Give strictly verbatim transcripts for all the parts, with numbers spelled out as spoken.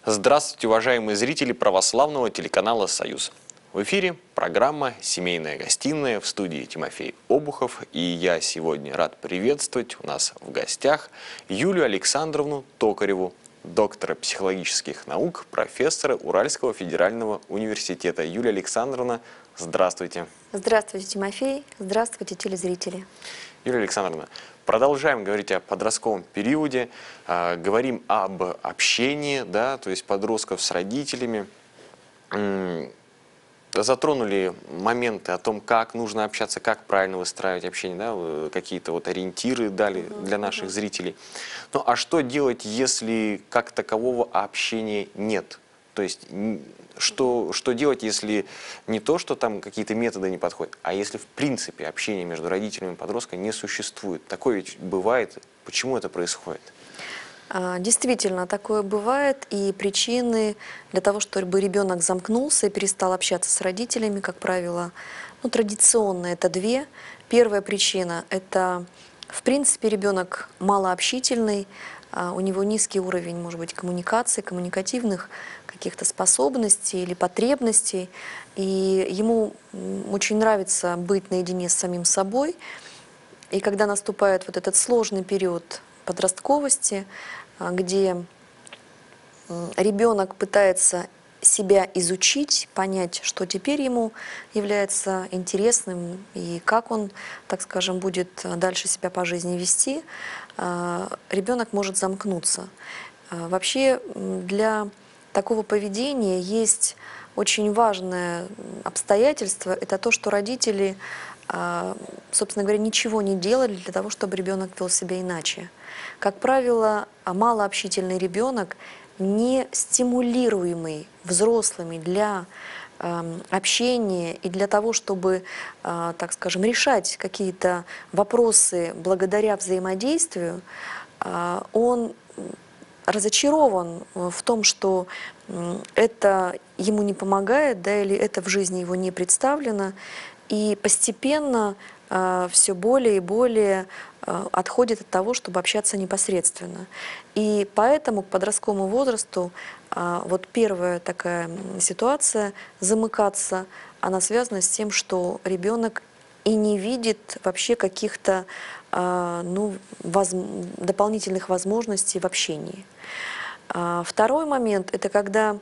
Здравствуйте, уважаемые зрители православного телеканала «Союз». В эфире программа «Семейная гостиная», в студии Тимофей Обухов. И я сегодня рад приветствовать у нас в гостях Юлию Александровну Токареву, доктора психологических наук, профессора Уральского федерального университета. Юлия Александровна, здравствуйте. Здравствуйте, Тимофей. Здравствуйте, телезрители. Юлия Александровна, продолжаем говорить о подростковом периоде, э, говорим об общении, да, то есть подростков с родителями. М, Затронули моменты о том, как нужно общаться, как правильно выстраивать общение, да, э, какие-то вот ориентиры дали для наших зрителей. Ну а что делать, если как такового общения нет? То есть н- что, что делать, если не то, что там какие-то методы не подходят, а если в принципе общение между родителями и подростком не существует? Такое ведь бывает. Почему это происходит? А, Действительно, такое бывает, и причины для того, чтобы ребенок замкнулся и перестал общаться с родителями, как правило, ну, традиционно это две. Первая причина – это, в принципе, ребенок малообщительный, а, у него низкий уровень, может быть, коммуникации, коммуникативных каких-то способностей или потребностей, и ему м, очень нравится быть наедине с самим собой. И когда наступает вот этот сложный период подростковости, а, где м, ребенок пытается себя изучить, понять, что теперь ему является интересным и как он, так скажем, будет а, дальше себя по жизни вести, а, ребенок может замкнуться. А, Вообще м, для такого поведения есть очень важное м, обстоятельство, это то, что родители, а, собственно говоря, ничего не делали для того, чтобы ребенок вел себя иначе. Как правило, а, малообщительный ребенок, не стимулируемый взрослыми для эм, общения и для того, чтобы, а, так скажем, решать какие-то вопросы благодаря взаимодействию, а, он разочарован э, в том, что м, это ему не помогает, да, или это в жизни его не представлено, и постепенно все более и более э, отходит от того, чтобы общаться непосредственно. И поэтому к подростковому возрасту а, вот первая такая м, ситуация замыкаться, она связана с тем, что ребенок и не видит вообще каких-то а, ну, воз- дополнительных возможностей в общении. А, Второй момент – это когда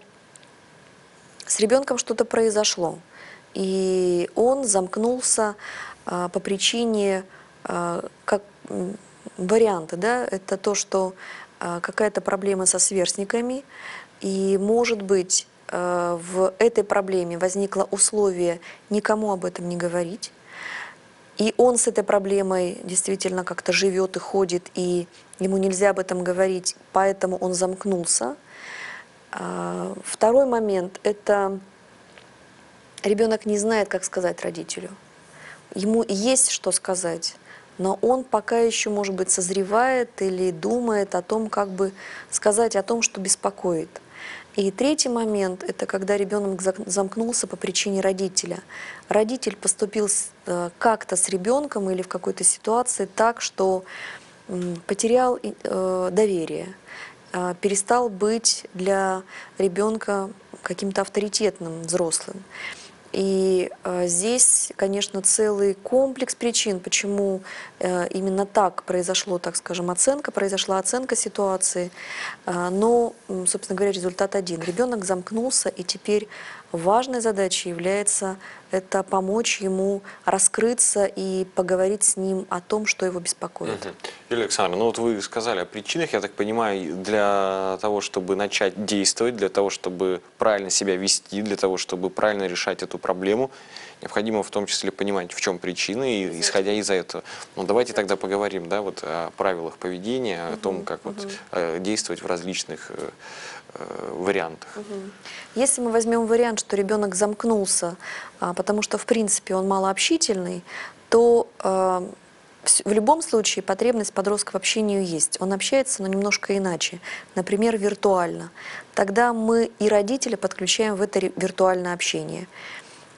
с ребенком что-то произошло, и он замкнулся а, по причине, а, как м, варианты, да, это то, что а, какая-то проблема со сверстниками, и, может быть, а, в этой проблеме возникло условие никому об этом не говорить, и он с этой проблемой действительно как-то живет и ходит, и ему нельзя об этом говорить, поэтому он замкнулся. А, Второй момент – это ребенок не знает, как сказать родителю. Ему есть что сказать, но он пока еще, может быть, созревает или думает о том, как бы сказать о том, что беспокоит. И третий момент – это когда ребенок зак- замкнулся по причине родителя. Родитель поступил с- э, как-то с ребенком или в какой-то ситуации так, что м, потерял и- э, доверие, а, перестал быть для ребенка каким-то авторитетным взрослым. И э, здесь, конечно, целый комплекс причин, почему э, именно так произошло, так скажем, оценка, произошла оценка ситуации. А, но, м, собственно говоря, результат один. Ребенок замкнулся, и теперь важной задачей является это помочь ему раскрыться и поговорить с ним о том, что его беспокоит. Мгм. Юлия Александровна, ну вот вы сказали о причинах, я так понимаю, для того, чтобы начать действовать, для того, чтобы правильно себя вести, для того, чтобы правильно решать эту проблему, необходимо в том числе понимать, в чем причина, и исходя из этого. Ну давайте тогда поговорим, да, вот о правилах поведения, о том, как вот э, действовать в различных э, э, вариантах. Если мы возьмем вариант, что ребенок замкнулся, а, потому что, в принципе, он малообщительный, то а, вс- в любом случае потребность подростка в общении есть. Он общается, но немножко иначе, например, виртуально. Тогда мы и родителя подключаем в это ре- виртуальное общение.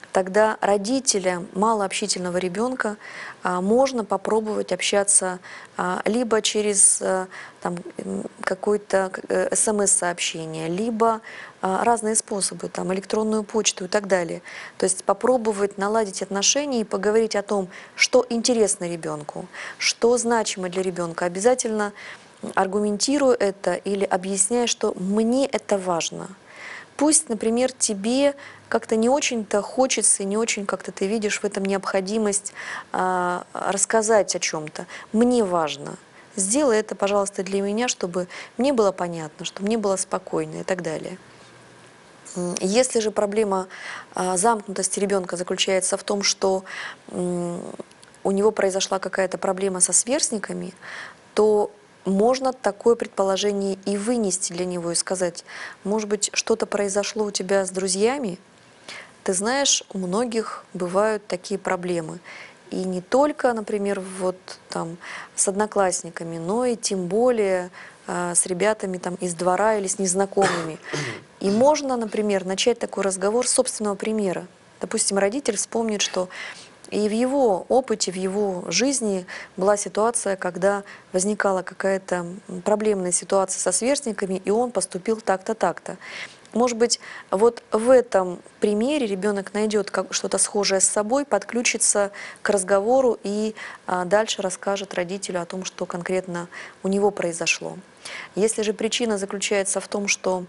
тогда родителям малообщительного ребенка а, можно попробовать общаться а, либо через а, там, м, какое-то э, смс-сообщение, либо а, разные способы, там, электронную почту и так далее. То есть попробовать наладить отношения и поговорить о том, что интересно ребенку, что значимо для ребенка. Обязательно аргументируя это или объясняя, что мне это важно. Пусть, например, тебе как-то не очень-то хочется и не очень как-то ты видишь в этом необходимость а, рассказать о чем-то. Мне важно. Сделай это, пожалуйста, для меня, чтобы мне было понятно, чтобы мне было спокойно и так далее. М, Если же проблема а, замкнутости ребенка заключается в том, что м, у него произошла какая-то проблема со сверстниками, то можно такое предположение и вынести для него и сказать, может быть, что-то произошло у тебя с друзьями. Ты знаешь, у многих бывают такие проблемы. И не только, например, вот там с одноклассниками, но и тем более а, с ребятами там из двора или с незнакомыми. И можно, например, начать такой разговор с собственного примера. Допустим, родитель вспомнит, что и в его опыте, в его жизни была ситуация, когда возникала какая-то м, проблемная ситуация со сверстниками, и он поступил так-то, так-то. Может быть, вот в этом примере ребенок найдет как- что-то схожее с собой, подключится к разговору и а, дальше расскажет родителю о том, что конкретно у него произошло. Если же причина заключается в том, что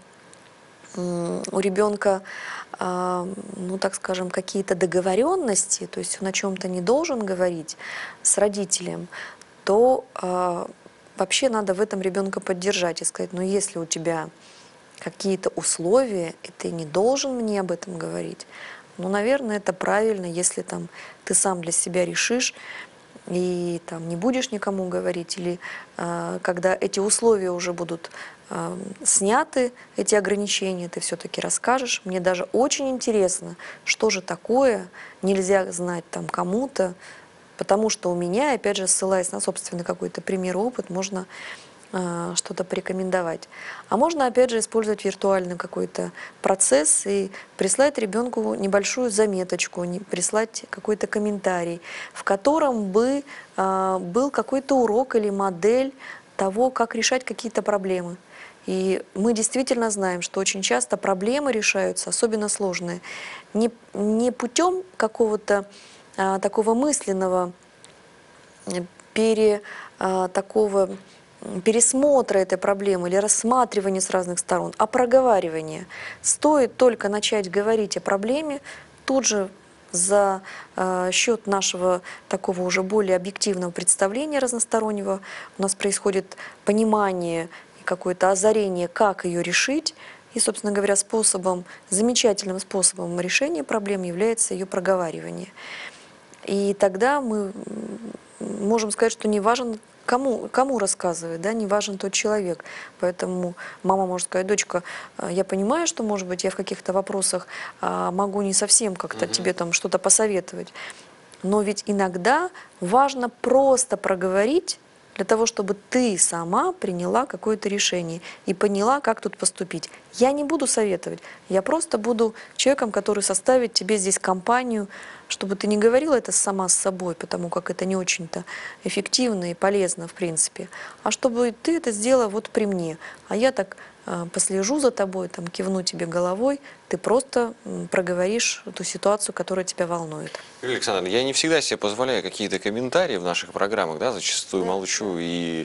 м, у ребенка, а, ну так скажем, какие-то договоренности, то есть он о чем-то не должен говорить с родителем, то а, вообще надо в этом ребенка поддержать и сказать, ну если у тебя какие-то условия, и ты не должен мне об этом говорить, ну, наверное, это правильно, если там ты сам для себя решишь и там не будешь никому говорить, или а, когда эти условия уже будут а, сняты, эти ограничения, ты все-таки расскажешь. Мне даже очень интересно, что же такое нельзя знать там кому-то, потому что у меня, опять же, ссылаясь на собственный какой-то пример, опыт, можно а, что-то порекомендовать. А можно, опять же, использовать виртуальный какой-то процесс и прислать ребенку небольшую заметочку, не- прислать какой-то комментарий, в котором бы а, был какой-то урок или модель того, как решать какие-то проблемы. И мы действительно знаем, что очень часто проблемы решаются, особенно сложные, не, не путем какого-то а, такого мысленного э, пере, а, такого м, пересмотра этой проблемы или рассматривания с разных сторон, а проговаривания. Стоит только начать говорить о проблеме, тут же за э, счет нашего такого уже более объективного представления разностороннего у нас происходит понимание и какое-то озарение, как ее решить. И, собственно говоря, способом, замечательным способом решения проблем является ее проговаривание. И тогда мы м, можем сказать, что не важен, кому, кому рассказывать, да, не важен тот человек. Поэтому мама может сказать, дочка, э, я понимаю, что, может быть, я в каких-то вопросах а, могу не совсем как-то Мгм. тебе там что-то посоветовать, но ведь иногда важно просто проговорить для того, чтобы ты сама приняла какое-то решение и поняла, как тут поступить. Я не буду советовать, я просто буду человеком, который составит тебе здесь компанию, чтобы ты не говорила это сама с собой, потому как это не очень-то эффективно и полезно в принципе, а чтобы ты это сделала вот при мне, а я так э, послежу за тобой, там, кивну тебе головой, ты просто м, проговоришь ту ситуацию, которая тебя волнует. Юлия Александровна, я не всегда себе позволяю какие-то комментарии в наших программах, да, зачастую Да, молчу и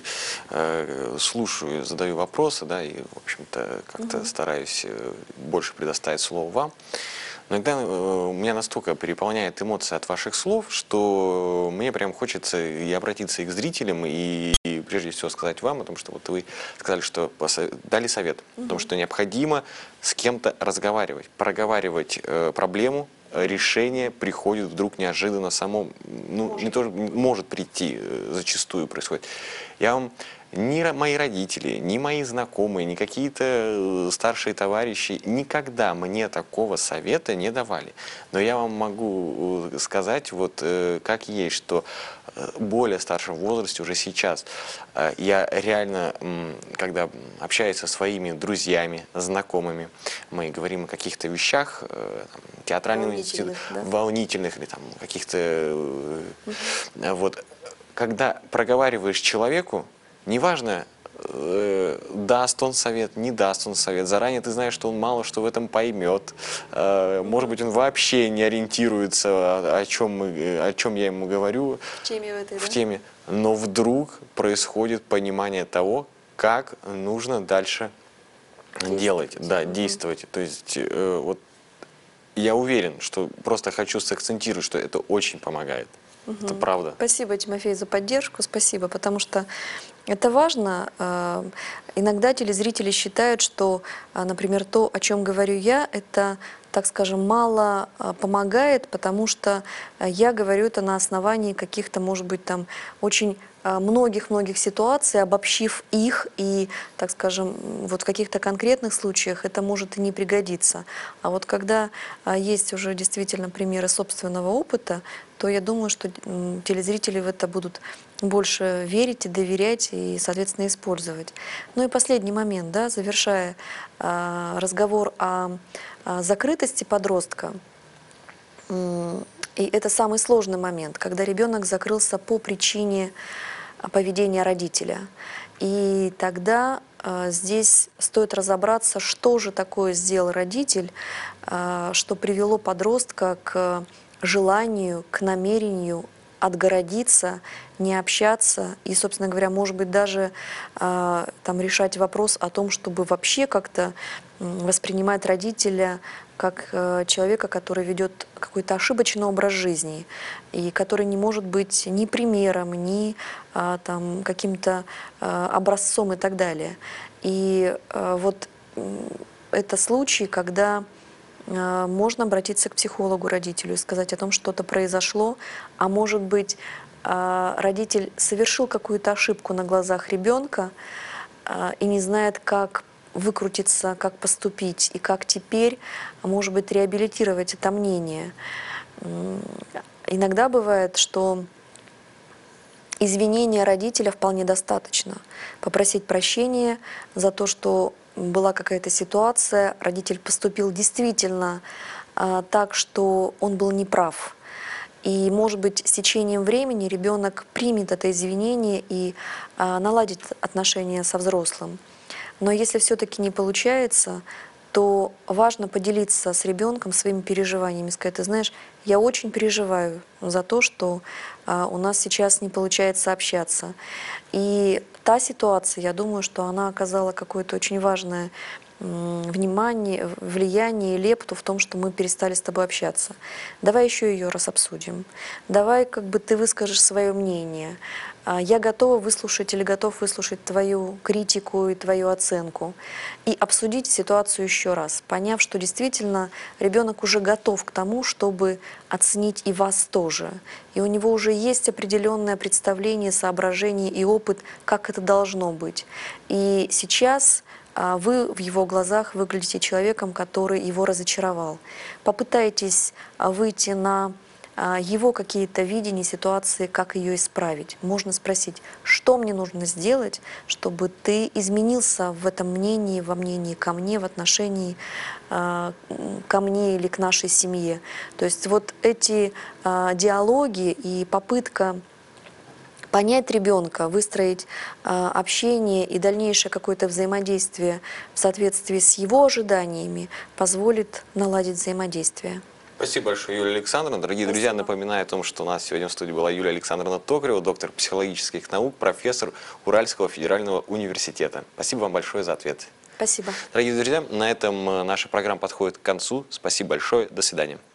э, слушаю, задаю вопросы, да, и, в общем-то, как-то Мгм. стараюсь э, больше предоставить слово вам. Но иногда э, меня настолько переполняет эмоция от ваших слов, что мне прям хочется и обратиться и к зрителям, и, и прежде всего сказать вам, потому что вот вы сказали, что посо- дали совет, о том, Мгм. что необходимо с кем-то разговаривать, проговаривать э, проблему, э, решение приходит вдруг неожиданно само, ну, не Может. то, может прийти, э, зачастую происходит. Я вам ни ро- мои родители, ни мои знакомые, ни какие-то э, старшие товарищи никогда мне такого совета не давали. Но я вам могу э, сказать, вот э, как есть, что э, более старшем возрасте, уже сейчас. Э, я реально, м, когда общаюсь со своими друзьями, знакомыми, мы говорим о каких-то вещах, э, там, театральных, Волнительных, да? волнительных или там каких-то, э, вот, когда проговариваешь человеку, неважно, э, даст он совет, не даст он совет, заранее ты знаешь, что он мало что в этом поймет, э, может быть, он вообще не ориентируется, о, о чем мы, о чем я ему говорю, В теме в этой, в да? теме, но вдруг происходит понимание того, как нужно дальше Действовать. делать, да, Мгм. действовать, то есть, э, вот, я уверен, что просто хочу сакцентировать, что это очень помогает. Это Мгм. правда. Спасибо, Тимофей, за поддержку, спасибо, потому что это важно. Э, Иногда телезрители считают, что, а, например, то, о чем говорю я, это, так скажем, мало а, помогает, потому что а, я говорю это на основании каких-то, может быть, там очень а, многих-многих ситуаций, обобщив их, и, так скажем, м, вот в каких-то конкретных случаях это может и не пригодиться. А вот когда а, есть уже действительно примеры собственного опыта, то я думаю, что м, телезрители в это будут больше верить и доверять, и, соответственно, использовать. Ну и последний момент, да, завершая а, разговор о, о закрытости подростка. М, И это самый сложный момент, когда ребенок закрылся по причине а, поведения родителя. И тогда а, здесь стоит разобраться, что же такое сделал родитель, а, что привело подростка к желанию, к намерению отгородиться, не общаться и, собственно говоря, может быть, даже а, там решать вопрос о том, чтобы вообще как-то м, воспринимать родителя как э, человека, который ведет какой-то ошибочный образ жизни и который не может быть ни примером, ни а, там каким-то а, образцом и так далее. И а, вот м, это случай, когда а, можно обратиться к психологу родителю и сказать о том, что что-то произошло, а может быть, а, родитель совершил какую-то ошибку на глазах ребенка а, и не знает, как выкрутиться, как поступить и как теперь, а может быть, реабилитировать это мнение. М, Иногда бывает, что извинения родителя вполне достаточно. Попросить прощения за то, что была какая-то ситуация, родитель поступил действительно а, так, что он был неправ. И, может быть, с течением времени ребенок примет это извинение и а, наладит отношения со взрослым. Но если все-таки не получается, то важно поделиться с ребенком своими переживаниями, сказать: ты знаешь, я очень переживаю за то, что а, у нас сейчас не получается общаться. И та ситуация, я думаю, что она оказала какое-то очень важное м, внимание, влияние и лепту в том, что мы перестали с тобой общаться. Давай еще ее раз обсудим. Давай как бы ты выскажешь свое мнение. А, Я готова выслушать или готов выслушать твою критику и твою оценку. И обсудить ситуацию еще раз, поняв, что действительно ребенок уже готов к тому, чтобы оценить и вас тоже. И у него уже есть определенное представление, соображение и опыт, как это должно быть. И сейчас а, вы в его глазах выглядите человеком, который его разочаровал. Попытайтесь а, выйти на а, его какие-то видения ситуации, как ее исправить. Можно спросить, что мне нужно сделать, чтобы ты изменился в этом мнении, во мнении ко мне, в отношении а, м, ко мне или к нашей семье. То есть вот эти а, диалоги и попытка понять ребенка, выстроить а, общение и дальнейшее какое-то взаимодействие в соответствии с его ожиданиями позволит наладить взаимодействие. Спасибо большое, Юлия Александровна. Дорогие друзья, Спасибо. напоминаю о том, что у нас сегодня в студии была Юлия Александровна Токарева, доктор психологических наук, профессор Уральского федерального университета. Спасибо вам большое за ответ. Спасибо. Дорогие друзья, на этом э, наша программа подходит к концу. Спасибо большое. До свидания.